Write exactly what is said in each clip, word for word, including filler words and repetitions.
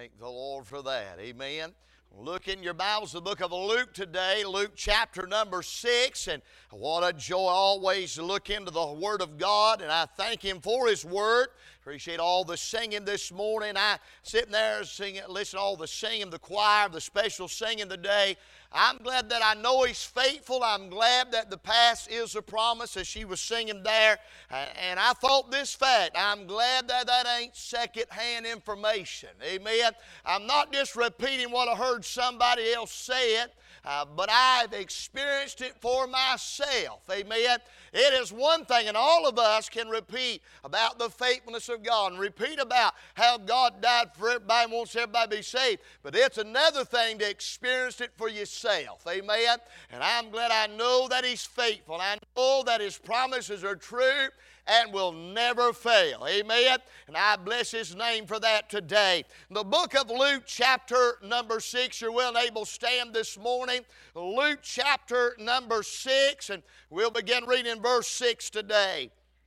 Thank the Lord for that. Amen. Look in your Bibles, the book of Luke today, Luke chapter number six. And what a joy always to look into the Word of God. And I thank Him for His Word. Appreciate all the singing this morning. I sitting there singing, listen to all the singing, the choir, the special singing today. I'm glad that I know He's faithful. I'm glad that the past is a promise, as she was singing there. And I thought this fact, I'm glad that that ain't second-hand information. Amen. I'm not just repeating what I heard somebody else say it, uh, but I've experienced it for myself. Amen. It is one thing, and all of us can repeat about the faithfulness of God and repeat about how God died for everybody and wants everybody to be saved. But it's another thing to experience it for yourself. Amen. And I'm glad I know that He's faithful. I know that His promises are true and will never fail. Amen. And I bless His name for that today. The book of Luke chapter number six. You're well and able to stand this morning. Luke chapter number six. And we'll begin reading verse six today.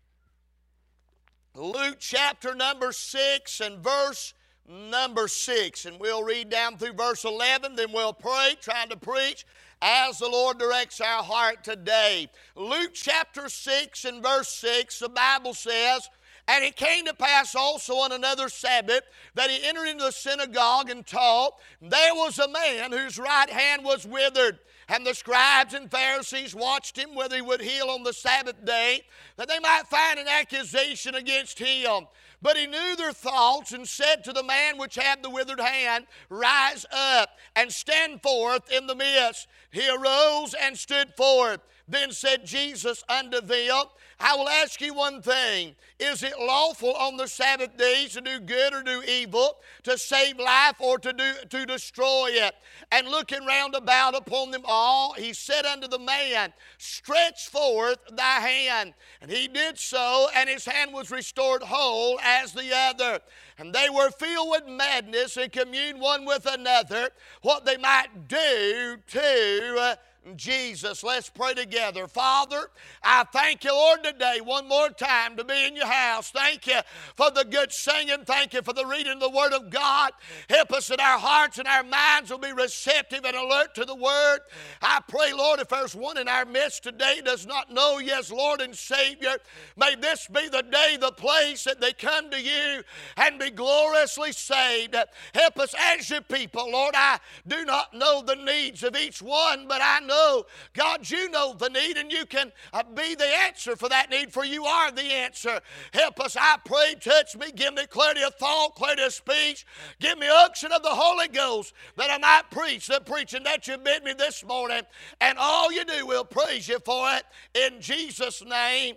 Luke chapter number six and verse number six. And we'll read down through verse eleven. Then we'll pray, trying to preach as the Lord directs our heart today. Luke chapter six and verse six, the Bible says, "And it came to pass also on another Sabbath that he entered into the synagogue and taught. There was a man whose right hand was withered. And the scribes and Pharisees watched him whether he would heal on the Sabbath day, that they might find an accusation against him. But he knew their thoughts, and said to the man which had the withered hand, Rise up, and stand forth in the midst. He arose and stood forth. Then said Jesus unto them, I will ask you one thing. Is it lawful on the Sabbath days to do good or do evil, to save life or to do to destroy it? And looking round about upon them all, he said unto the man, Stretch forth thy hand. And he did so, and his hand was restored whole as the other. And they were filled with madness, and communed one with another what they might do to uh, Jesus. Let's pray together. Father, I thank you, Lord, today one more time to be in your house. Thank you for the good singing. Thank you for the reading of the Word of God. Help us that our hearts and our minds will be receptive and alert to the Word. I pray, Lord, if there's one in our midst today does not know you as Lord and Savior, may this be the day, the place that they come to you and be gloriously saved. Help us as your people. Lord, I do not know the needs of each one, but I know God, you know the need, and you can uh, be the answer for that need, for you are the answer. Help us, I pray, touch me, give me clarity of thought, clarity of speech, give me unction of the Holy Ghost, that I might preach the preaching that you bid me this morning, and all you do, we'll praise you for it. In Jesus' name,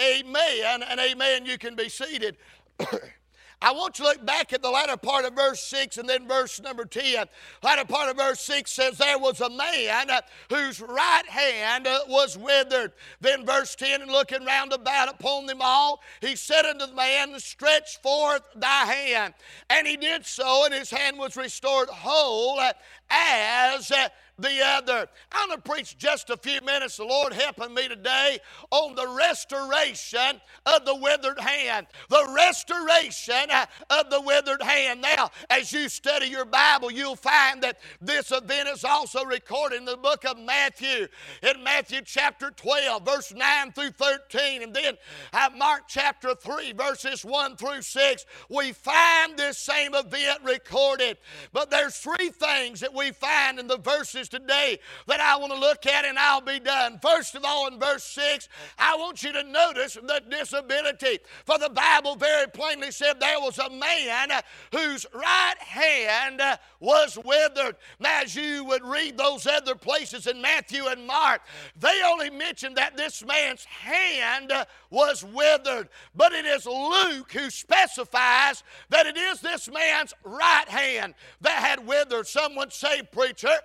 amen and amen. You can be seated. I want you to look back at the latter part of verse six and then verse number ten. Latter part of verse six says, There was a man whose right hand was withered. Then verse ten, and looking round about upon them all, he said unto the man, Stretch forth thy hand. And he did so, and his hand was restored whole as the other. I'm going to preach just a few minutes, the Lord helping me today, on the restoration of the withered hand. The restoration of the withered hand. Now, as you study your Bible, you'll find that this event is also recorded in the book of Matthew. In Matthew chapter twelve, verse nine through thirteen, and then uh, Mark chapter three, verses one through six, we find this same event recorded. But there's three things that we find in the verses today that I want to look at, and I'll be done. First of all, in verse six, I want you to notice the disability. For the Bible very plainly said there was a man whose right hand was withered. Now, as you would read those other places in Matthew and Mark, they only mentioned that this man's hand was withered. But it is Luke who specifies that it is this man's right hand that had withered. Someone say, preacher, what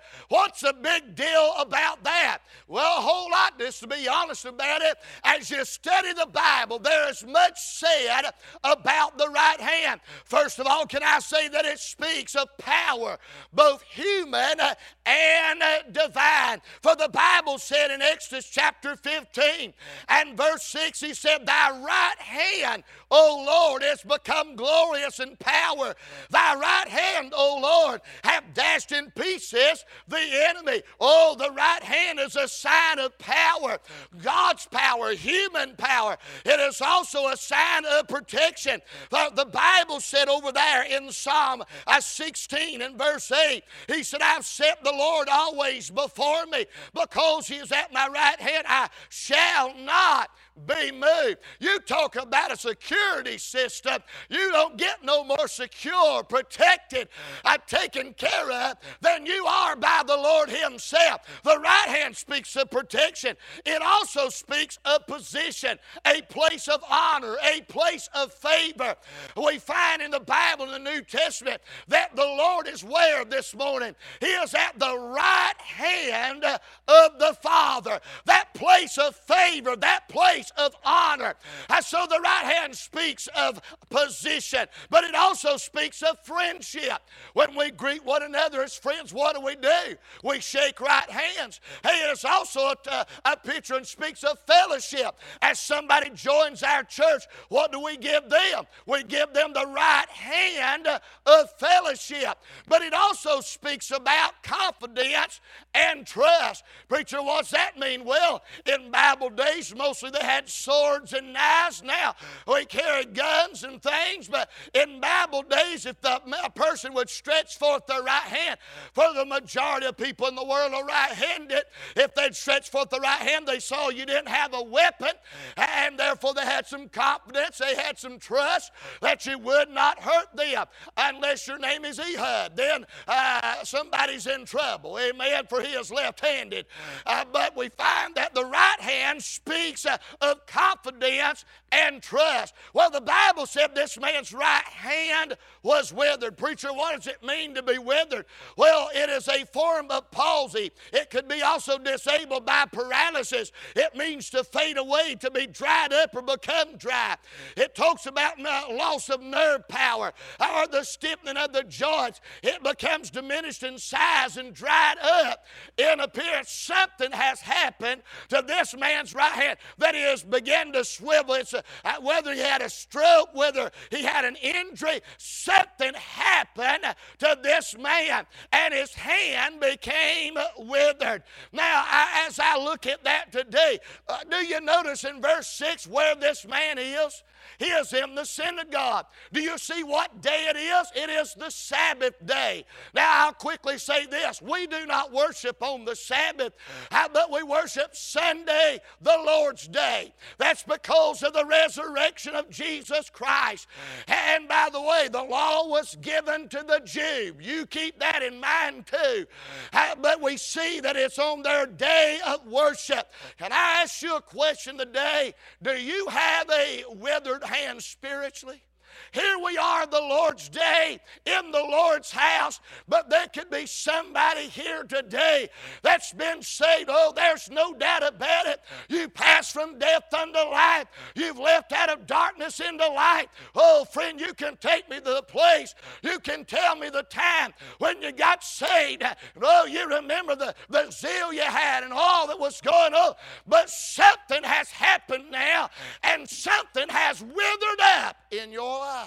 What's the big deal about that? Well, a whole lot, just to be honest about it. As you study the Bible, there is much said about the right hand. First of all, can I say that it speaks of power, both human and divine. For the Bible said in Exodus chapter fifteen and verse six, he said, thy right hand, O Lord, has become glorious in power. Thy right hand, O Lord, have dashed in pieces the enemy. Oh, the right hand is a sign of power. God's power, human power. It is also a sign of protection. The, the Bible said over there in Psalm sixteen and verse eight, he said, I've set the Lord always before me. Because he is at my right hand, I shall not be moved. You talk about a security system. You don't get no more secure, protected, uh, taken care of than you are by the Lord himself. The right hand speaks of protection. It also speaks of position, a place of honor, a place of favor. We find in the Bible, in the New Testament, that the Lord is where this morning? He is at the right hand of the Father. That place of favor, that place of honor. And so the right hand speaks of position, but it also speaks of friendship. When we greet one another as friends, what do we do? We shake right hands. Hey, it's also a, a picture and speaks of fellowship. As somebody joins our church, what do we give them? We give them the right hand of fellowship. But it also speaks about confidence and trust. Preacher, what's that mean? Well, in Bible days, mostly they had swords and knives. Now, we carry guns and things, but in Bible days, if the a person would stretch forth their right hand, for the majority of people in the world are right-handed, if they'd stretch forth the right hand, they saw you didn't have a weapon, and therefore they had some confidence, they had some trust that you would not hurt them. Unless your name is Ehud, then uh, somebody's in trouble. Amen, for he is left-handed. Uh, but we find that the right hand speaks uh, of confidence and trust. Well, the Bible said this man's right hand was withered. Preacher, what does it mean to be withered? Well, it is a form of palsy. It could be also disabled by paralysis. It means to fade away, to be dried up or become dry. It talks about loss of nerve power or the stiffening of the joints. It becomes diminished in size and dried up in appearance. Something has happened to this man's right hand that he has begun to swivel. It's a, whether he had a stroke, whether he had an injury, something happened to this man, and his hand became withered. Now, I, as I look at that today, uh, do you notice in verse six where this man is? He is in the synagogue. Do you see what day it is? It is the Sabbath day. Now, I'll quickly say this. We do not worship on the Sabbath, but we worship Sunday, the Lord's day. That's because of the resurrection of Jesus Christ. And by the way, the law was given to the Jew. You keep that in mind too. But we see that it's on their day of worship. Can I ask you a question today? Do you have a withered hand spiritually? Here we are, the Lord's day, in the Lord's house, but there could be somebody here today that's been saved. Oh, there's no doubt about it. You passed from death unto life. You've left out of darkness into light. Oh, friend, you can take me to the place. You can tell me the time when you got saved. Oh, you remember the, the zeal you had and all that was going on. But something has happened now, and something has withered up in your life.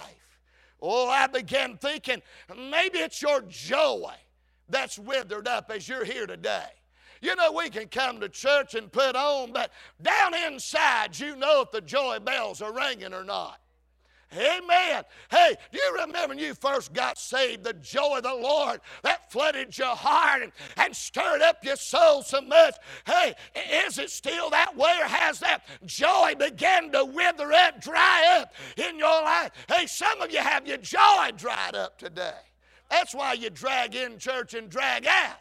Oh, I began thinking, maybe it's your joy that's withered up as you're here today. You know, we can come to church and put on, but down inside, you know if the joy bells are ringing or not. Amen. Hey, do you remember when you first got saved, the joy of the Lord that flooded your heart and, and stirred up your soul so much? Hey, is it still that way, or has that joy begun to wither up, dry up in your life? Hey, some of you have your joy dried up today. That's why you drag in church and drag out.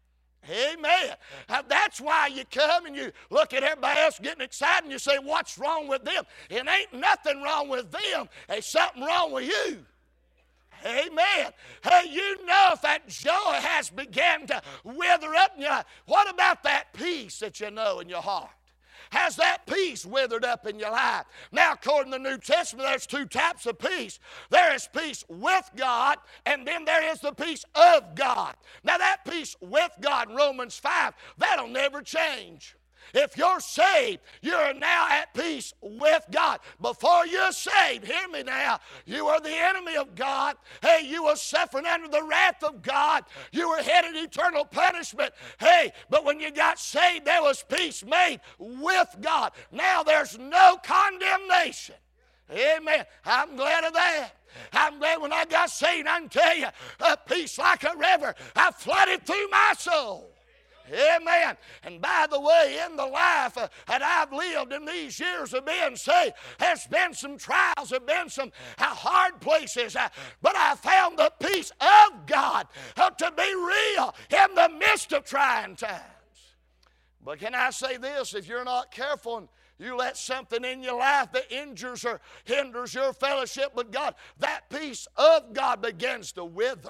Amen. Uh, that's why you come and you look at everybody else getting excited and you say, what's wrong with them? It ain't nothing wrong with them. There's something wrong with you. Amen. Hey, you know if that joy has begun to wither up in your life. What about that peace that you know in your heart? Has that peace withered up in your life? Now, according to the New Testament, there's two types of peace. There is peace with God, and then there is the peace of God. Now, that peace with God in Romans five, that'll never change. If you're saved, you're now at peace with God. Before you're saved, hear me now, you are the enemy of God. Hey, you were suffering under the wrath of God. You were headed eternal punishment. Hey, but when you got saved, there was peace made with God. Now there's no condemnation. Amen. I'm glad of that. I'm glad when I got saved, I can tell you, a peace like a river, I flooded through my soul. Amen. And by the way, in the life uh, that I've lived in these years of being saved, there's been some trials, there's been some uh, hard places, uh, but I found the peace of God uh, to be real in the midst of trying times. But can I say this? If you're not careful and you let something in your life that injures or hinders your fellowship with God, that peace of God begins to wither.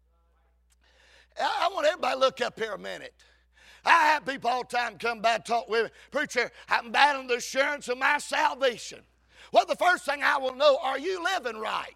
I want everybody to look up here a minute. I have people all the time come by and talk with me. Preacher, I'm battling the assurance of my salvation. Well, the first thing I will know, are you living right?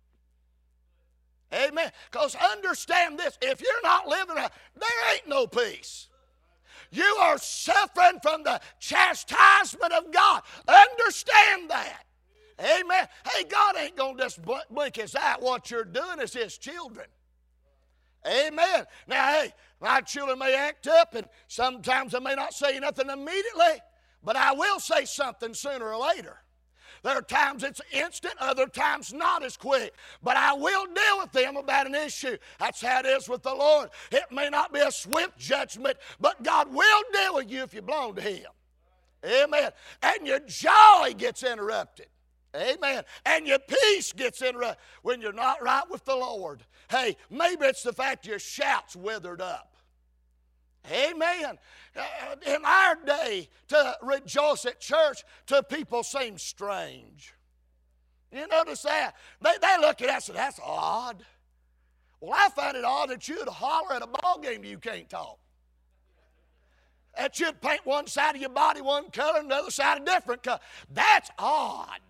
Amen. Because understand this, if you're not living right, there ain't no peace. You are suffering from the chastisement of God. Understand that. Amen. Hey, God ain't going to just blink his eye. What you're doing is his children. Amen. Now, hey, my children may act up, and sometimes I may not say nothing immediately, but I will say something sooner or later. There are times it's instant, other times not as quick. But I will deal with them about an issue. That's how it is with the Lord. It may not be a swift judgment, but God will deal with you if you belong to him. Amen. And your joy gets interrupted. Amen. And your peace gets interrupted when you're not right with the Lord. Hey, maybe it's the fact your shout's withered up. Amen. Uh, in our day, to rejoice at church to people seems strange. You notice that? They, they look at us and say, that's odd. Well, I find it odd that you'd holler at a ball game you can't talk. That you'd paint one side of your body one color and the other side a different color. That's odd.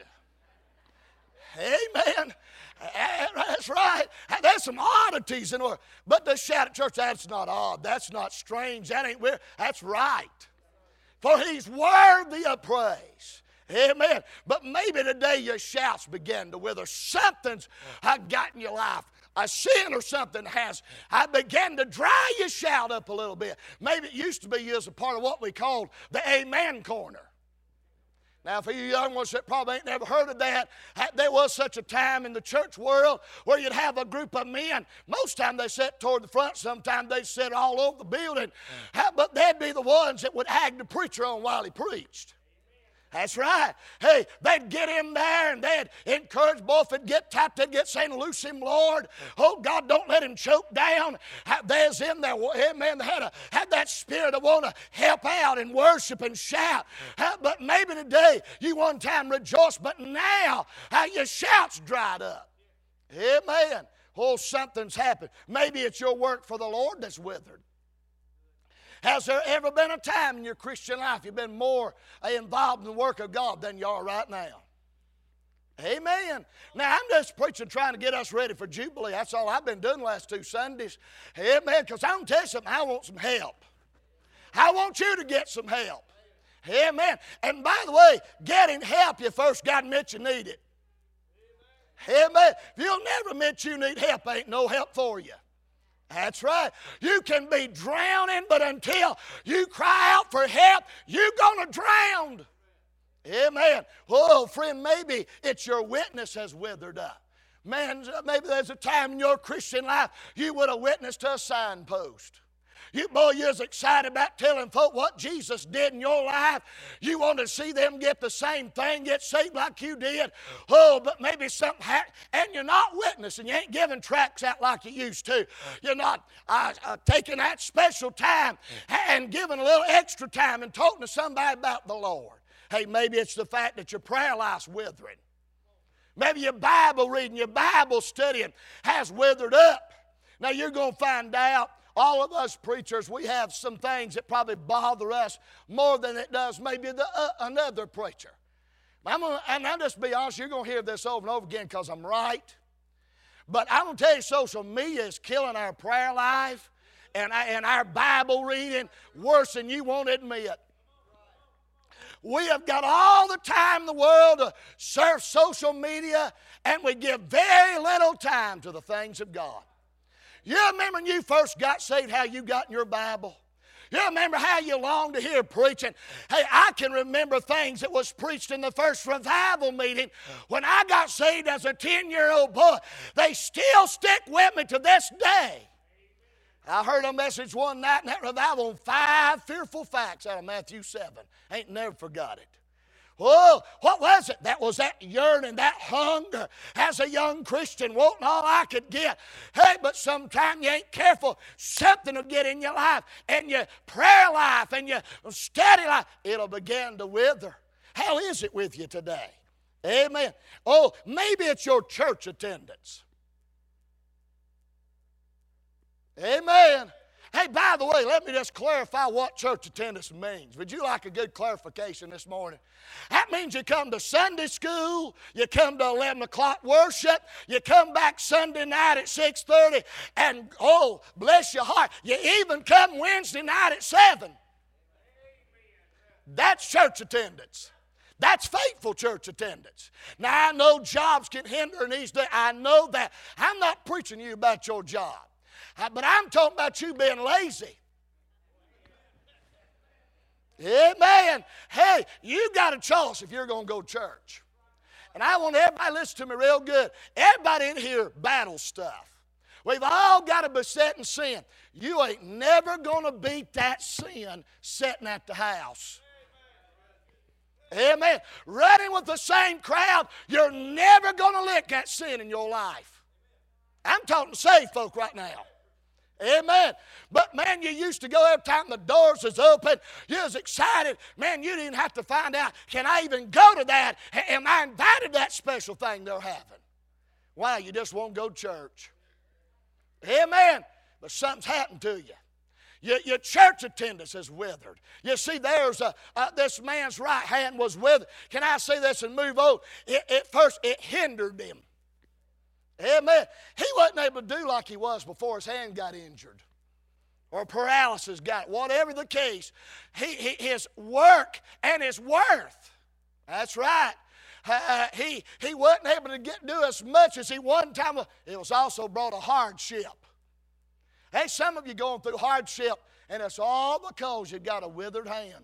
Amen. That's right. There's some oddities in the world. But to shout at church, that's not odd. That's not strange. That ain't weird. That's right. For he's worthy of praise. Amen. But maybe today your shouts begin to wither. Something's got in your life. A sin or something has. I began to dry your shout up a little bit. Maybe it used to be you as a part of what we called the Amen Corner. Now, for you young ones that probably ain't never heard of that, there was such a time in the church world where you'd have a group of men. Most time they sat toward the front. Sometimes they sat all over the building. But they'd be the ones that would hag the preacher on while he preached. That's right. Hey, they'd get in there and they'd encourage both. They'd get tapped. They'd get saying, loose him, Lord. Oh, God, don't let him choke down. There's in there, amen, they had, a, had that spirit of want to help out and worship and shout. But maybe today you one time rejoiced, but now your shout's dried up. Amen. Oh, something's happened. Maybe it's your work for the Lord that's withered. Has there ever been a time in your Christian life you've been more involved in the work of God than you are right now? Amen. Now, I'm just preaching trying to get us ready for Jubilee. That's all I've been doing the last two Sundays. Amen. Because I'm going to tell you something, I want some help. I want you to get some help. Amen. And by the way, getting help, you first got to admit you need it. Amen. If you'll never admit you need help, ain't no help for you. That's right. You can be drowning, but until you cry out for help, you're going to drown. Amen. Oh, friend, maybe it's your witness has withered up. Man, maybe there's a time in your Christian life you would have witnessed to a signpost. You, boy, you're as excited about telling folk what Jesus did in your life. You want to see them get the same thing, get saved like you did. Oh, but maybe something happened, and you're not witnessing. You ain't giving tracts out like you used to. You're not uh, uh, taking that special time and giving a little extra time and talking to somebody about the Lord. Hey, maybe it's the fact that your prayer life's withering. Maybe your Bible reading, your Bible studying has withered up. Now you're going to find out, all of us preachers, we have some things that probably bother us more than it does maybe the, uh, another preacher. I'm gonna, and I'll just be honest, you're going to hear this over and over again because I'm right. But I'm going to tell you, social media is killing our prayer life and, and our Bible reading worse than you won't admit. We have got all the time in the world to surf social media, and we give very little time to the things of God. You remember when you first got saved, how you got in your Bible? You remember how you longed to hear preaching? Hey, I can remember things that was preached in the first revival meeting when I got saved as a ten-year-old boy. They still stick with me to this day. I heard a message one night in that revival on five fearful facts out of Matthew seven. Ain't never forgot it. Oh, what was it? That was that yearning, that hunger as a young Christian, wanting all I could get. Hey, but sometimes you ain't careful, something will get in your life, and your prayer life, and your study life, it'll begin to wither. How is it with you today? Amen. Oh, maybe it's your church attendance. Amen. Hey, by the way, let me just clarify what church attendance means. Would you like a good clarification this morning? That means you come to Sunday school, you come to eleven o'clock worship, you come back Sunday night at six thirty, and oh, bless your heart, you even come Wednesday night at seven. That's church attendance. That's faithful church attendance. Now, I know jobs can hinder in these days. I know that. I'm not preaching to you about your job. But I'm talking about you being lazy. Amen. Hey, you got a choice if you're going to go to church. And I want everybody to listen to me real good. Everybody in here battles stuff. We've all got a besetting sin. You ain't never going to beat that sin sitting at the house. Amen. Running with the same crowd, you're never going to lick that sin in your life. I'm talking to saved folk right now. Amen. But man, you used to go every time the doors was open. You was excited. Man, you didn't have to find out, can I even go to that? Am I invited to that special thing they're having? Why? You just won't go to church. Amen. But something's happened to you. Your, your church attendance is withered. You see, there's a, uh, this man's right hand was withered. Can I say this and move on? It, it first, it hindered him. Amen. He wasn't able to do like he was before his hand got injured or paralysis got it. Whatever the case, he, he, his work and his worth, that's right, uh, he, he wasn't able to get, do as much as he one time. It was also brought a hardship. Hey, some of you going through hardship, and it's all because you've got a withered hand.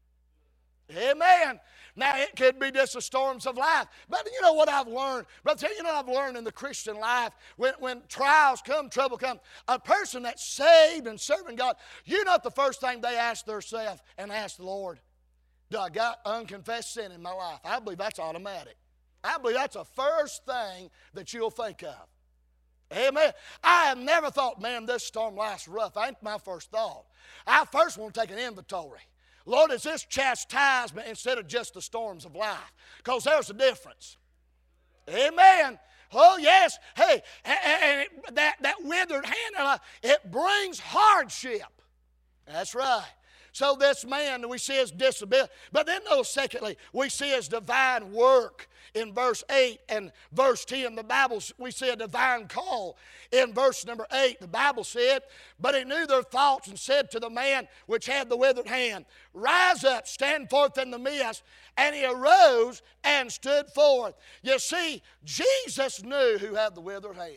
Amen. Now, it could be just the storms of life. But you know what I've learned? Brother, you know what I've learned in the Christian life? When, when trials come, trouble comes, a person that's saved and serving God, you know the first thing they ask themselves and ask the Lord, do I got unconfessed sin in my life? I believe that's automatic. I believe that's the first thing that you'll think of. Amen. I have never thought, man, this storm life's rough. That ain't my first thought. I first want to take an inventory. Lord, is this chastisement instead of just the storms of life? Because there's a difference. Amen. Oh, yes. Hey, and it, that, that withered hand, it brings hardship. That's right. So this man, we see his disability. But then, though, secondly, we see his divine work in verse eight and verse ten. The Bible, we see a divine call in verse number eight. The Bible said, but he knew their thoughts and said to the man which had the withered hand, rise up, stand forth in the midst. And he arose and stood forth. You see, Jesus knew who had the withered hand.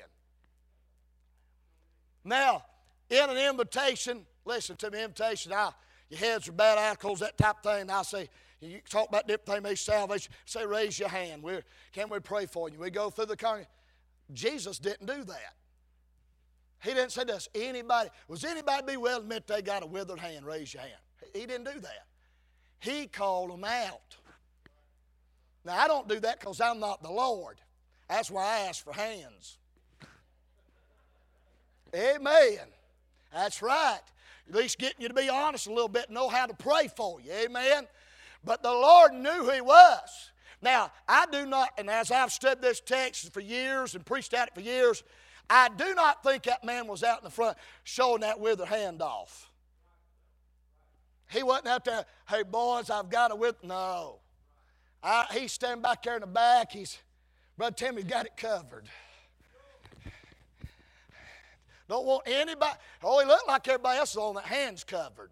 Now, in an invitation, listen to me, invitation, I your heads are bad ankles, that type of thing. I'll say, you talk about different things, maybe salvation. Say, raise your hand. We're, can we pray for you? We go through the congregation. Jesus didn't do that. He didn't say, does anybody, was anybody be willing to admit they got a withered hand? Raise your hand. He didn't do that. He called them out. Now, I don't do that because I'm not the Lord. That's why I ask for hands. Amen. That's right. At least getting you to be honest a little bit and know how to pray for you. Amen. But the Lord knew who he was. Now, I do not, and as I've studied this text for years and preached at it for years, I do not think that man was out in the front showing that withered hand off. He wasn't out there, hey boys, I've got a with. No. I, he's standing back there in the back. He's, Brother Timmy's got it covered. Don't want anybody, oh, he looked like everybody else is on that hands covered.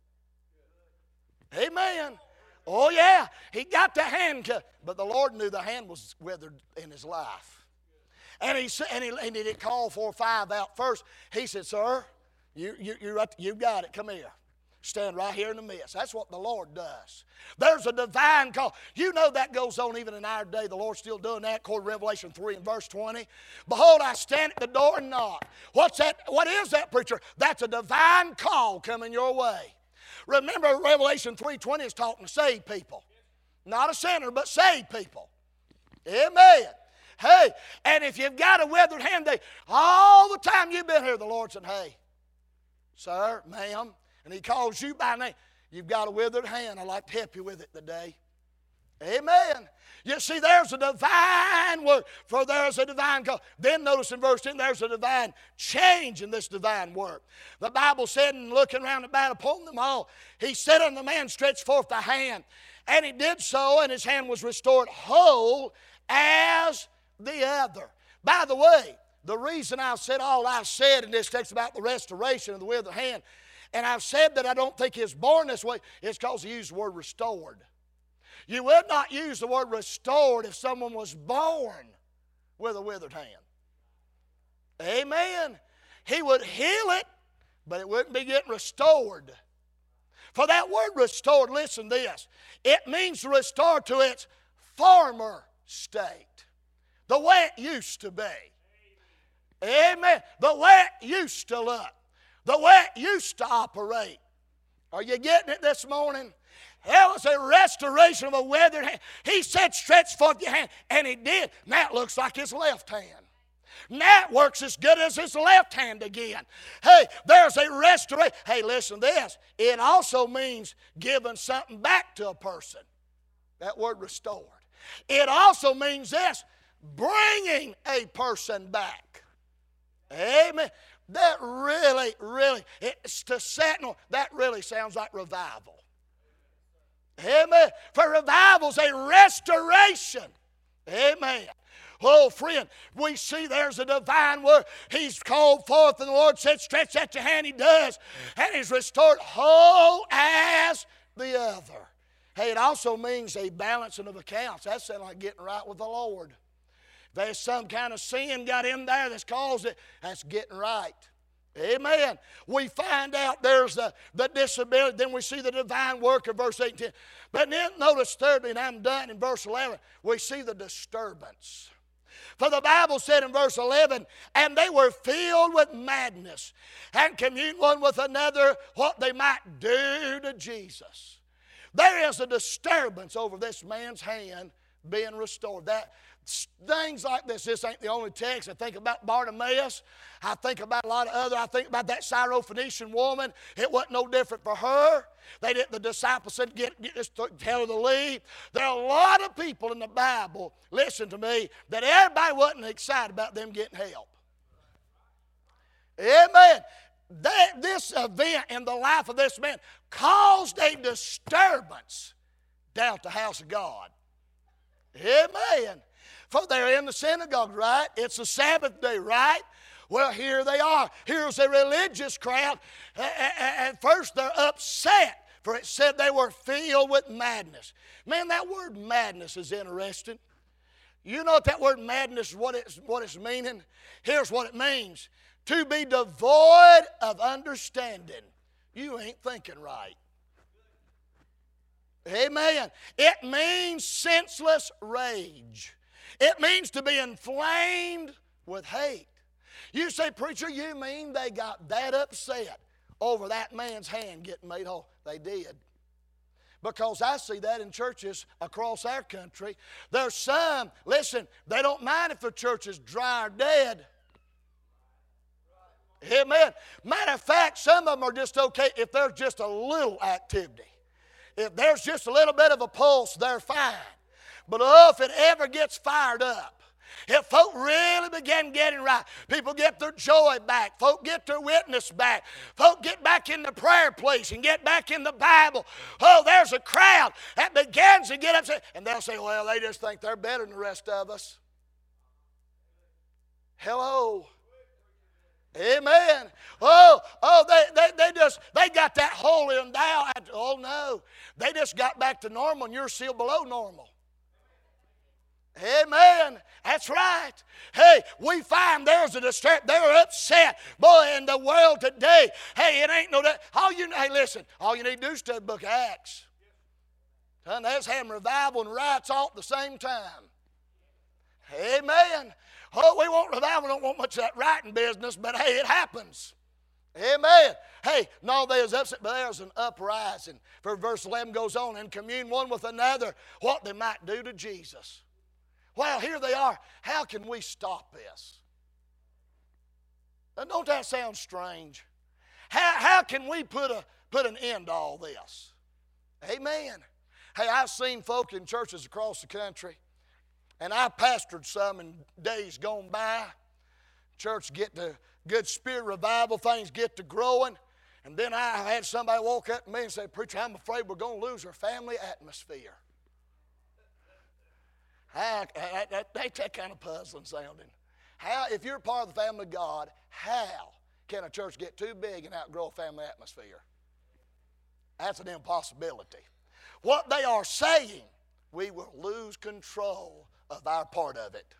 Amen. Oh yeah, he got the hand covered. But the Lord knew the hand was withered in his life. And he said, and he, and he didn't call four or five out first. He said, sir, you, you, you, right, you got it, come here. Stand right here in the midst. That's what the Lord does. There's a divine call. You know that goes on even in our day. The Lord's still doing that, according to Revelation three and verse twenty. Behold, I stand at the door and knock. What's that? What is that, preacher? That's a divine call coming your way. Remember, Revelation three twenty is talking to saved people. Not a sinner, but saved people. Amen. Hey, and if you've got a withered hand, they, all the time you've been here, the Lord said, hey, sir, ma'am, and he calls you by name. You've got a withered hand. I'd like to help you with it today. Amen. You see, there's a divine word, for there's a divine call. Then notice in verse ten, there's a divine change in this divine work. The Bible said, and looking round about upon them all, he said unto the man, stretch forth thy hand. And he did so, and his hand was restored whole as the other. By the way, the reason I've said all I've said in this text about the restoration of the withered hand, and I've said that I don't think he's born this way, is because he used the word restored. You would not use the word restored if someone was born with a withered hand. Amen. He would heal it, but it wouldn't be getting restored. For that word restored, listen to this. It means to restore to its former state. The way it used to be. Amen. The way it used to look. The way it used to operate. Are you getting it this morning? There was a restoration of a withered hand. He said, stretch forth your hand. And he did. Now it looks like his left hand. Now it works as good as his left hand again. Hey, there's a restoration. Hey, listen to this. It also means giving something back to a person. That word restored. It also means this. Bringing a person back. Amen. That really, really, it's to sentinel, that really sounds like revival. Amen. For revival's a restoration. Amen. Oh, friend, we see there's a divine word. He's called forth, and the Lord said, stretch out your hand. He does. And he's restored whole as the other. Hey, it also means a balancing of accounts. That sounds like getting right with the Lord. There's some kind of sin got in there that's caused it. That's getting right. Amen. We find out there's the, the disability. Then we see the divine work of verse eight and ten. But then notice thirdly, and I'm done in verse eleven, we see the disturbance. For the Bible said in verse eleven, and they were filled with madness and communed one with another what they might do to Jesus. There is a disturbance over this man's hand being restored. That things like this, this ain't the only text. I think about Bartimaeus. I think about a lot of other. I think about that Syrophoenician woman. It wasn't no different for her. They didn't. The disciples said, "Get, get this, tell her to leave." There are a lot of people in the Bible. Listen to me. That everybody wasn't excited about them getting help. Amen. That, this event in the life of this man caused a disturbance down at the house of God. Amen. For they're in the synagogue, right? It's a Sabbath day, right? Well, here they are. Here's a religious crowd. At first, they're upset, for it said they were filled with madness. Man, that word madness is interesting. You know what that word madness, what it's, what it's meaning? Here's what it means. To be devoid of understanding. You ain't thinking right. Amen. It means senseless rage. It means to be inflamed with hate. You say, preacher, you mean they got that upset over that man's hand getting made whole? They did. Because I see that in churches across our country. There's some, listen, they don't mind if the church is dry or dead. Amen. Matter of fact, some of them are just okay if there's just a little activity. If there's just a little bit of a pulse, they're fine. But oh, if it ever gets fired up, If folk really begin getting right, people get their joy back, folk get their witness back, folk get back in the prayer place and get back in the Bible. Oh, there's a crowd that begins to get upset. And they'll say, well, they just think they're better than the rest of us. Hello. Amen. Oh, oh, they, they, they just, they got that holier than thou. Oh, no. They just got back to normal and you're still below normal. Amen. That's right. Hey, we find there's a distress. They're upset. Boy, in the world today, hey, it ain't no that. All you, hey, listen, all you need to do is study the book of Acts. And that's having revival and riots all at the same time. Amen. Oh, we want revival. Don't want much of that writing business, but hey, it happens. Amen. Hey, no, there's upset, but there's an uprising. For verse eleven goes on, and commune one with another what they might do to Jesus. Well, here they are. How can we stop this? Now, don't that sound strange? How, how can we put a put an end to all this? Amen. Hey, I've seen folk in churches across the country, and I pastored some in days gone by. Church get to good spirit revival, things get to growing. And then I had somebody walk up to me and say, preacher, I'm afraid we're going to lose our family atmosphere. How, that, that, that's that kind of puzzling sounding. How, if you're part of the family of God, how can a church get too big and outgrow a family atmosphere? That's an impossibility. What they are saying, we will lose control of our part of it.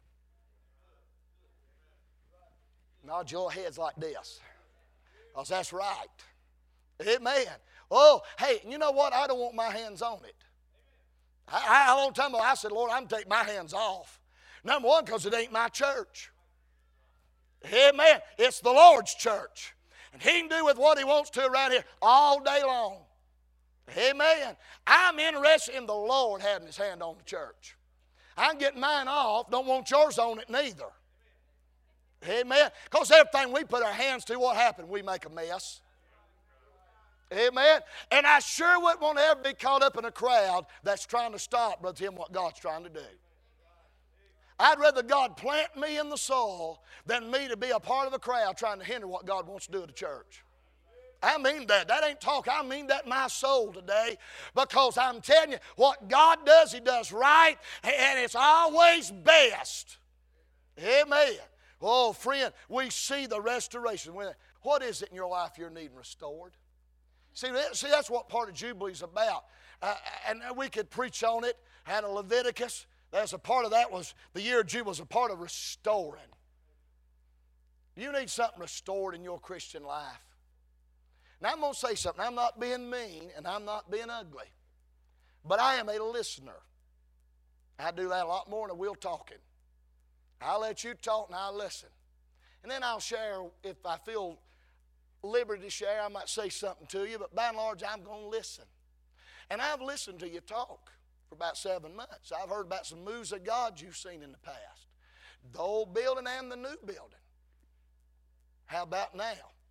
Nod your heads like this, because that's right. Amen. Oh, hey, you know what? I don't want my hands on it. I, I, a long time ago, I said, Lord, I'm going to take my hands off. Number one, because it ain't my church. Amen. It's the Lord's church. And He can do with what He wants to around here all day long. Amen. I'm interested in the Lord having His hand on the church. I'm getting mine off. Don't want yours on it neither. Amen. Because everything we put our hands to, what happened? We make a mess. Amen. And I sure wouldn't want to ever be caught up in a crowd that's trying to stop, Brother Tim, what God's trying to do. I'd rather God plant me in the soil than me to be a part of a crowd trying to hinder what God wants to do at the church. I mean that. That ain't talk. I mean that in my soul today, because I'm telling you, what God does, He does right, and it's always best. Amen. Oh, friend, we see the restoration. What is it in your life you're needing restored? See, see that's what part of Jubilee is about. Uh, and we could preach on it. And in Leviticus, there's a part of that was the year of Jubilee was a part of restoring. You need something restored in your Christian life. Now, I'm going to say something. I'm not being mean and I'm not being ugly. But I am a listener. I do that a lot more than I will talking. I'll let you talk and I'll listen. And then I'll share if I feel liberty to share. I might say something to you, but by and large, I'm going to listen. And I've listened to you talk for about seven months. I've heard about some moves of God you've seen in the past. The old building and the new building. How about now?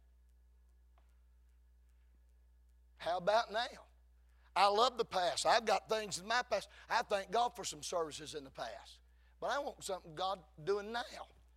How about now? I love the past. I've got things in my past. I thank God for some services in the past. But I want something God doing now.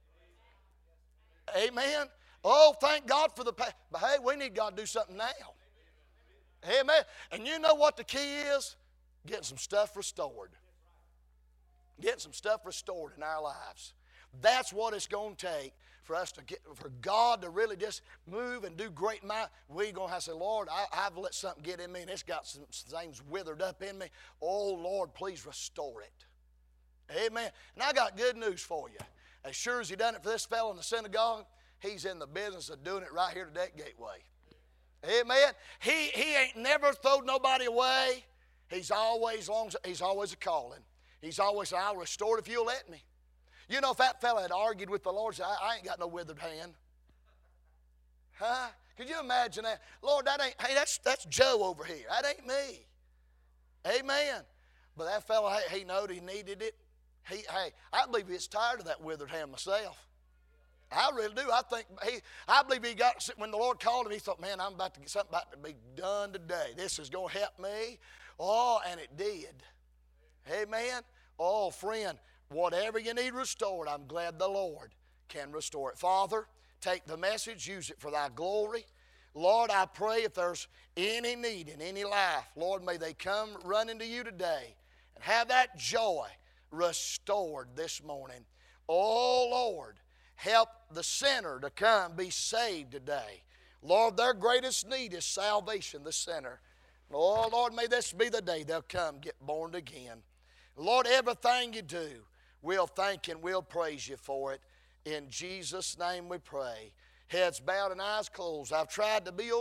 Amen. Oh, thank God for the past. But hey, we need God to do something now. Amen. And you know what the key is? Getting some stuff restored. Getting some stuff restored in our lives. That's what it's going to take for us to get, for God to really just move and do great. We're going to have to say, Lord, I, I've let something get in me and it's got some things withered up in me. Oh, Lord, please restore it. Amen. And I got good news for you. As sure as He done it for this fellow in the synagogue, He's in the business of doing it right here today at Gateway. Amen. He, he ain't never thrown nobody away. He's always long, He's always a calling. He's always saying, I'll restore it if you'll let me. You know, if that fella had argued with the Lord, said, I, I ain't got no withered hand. Huh? Could you imagine that? Lord, that ain't, hey, that's, that's Joe over here. That ain't me. Amen. But that fella, hey, he knowed he needed it. He, hey, I believe he's tired of that withered hand myself. I really do. I think he, I believe he got, when the Lord called him, he thought, man, I'm about to get something about to be done today. This is going to help me. Oh, and it did. Amen. Oh, friend, Whatever you need restored, I'm glad the Lord can restore it. Father, take the message, use it for thy glory. Lord, I pray if there's any need in any life, Lord, may they come running to you today and have that joy restored this morning. Oh, Lord, help the sinner to come be saved today. Lord, their greatest need is salvation, the sinner. Oh, Lord, may this be the day they'll come get born again. Lord, everything you do, we'll thank and we'll praise you for it. In Jesus' name we pray. Heads bowed and eyes closed. I've tried to be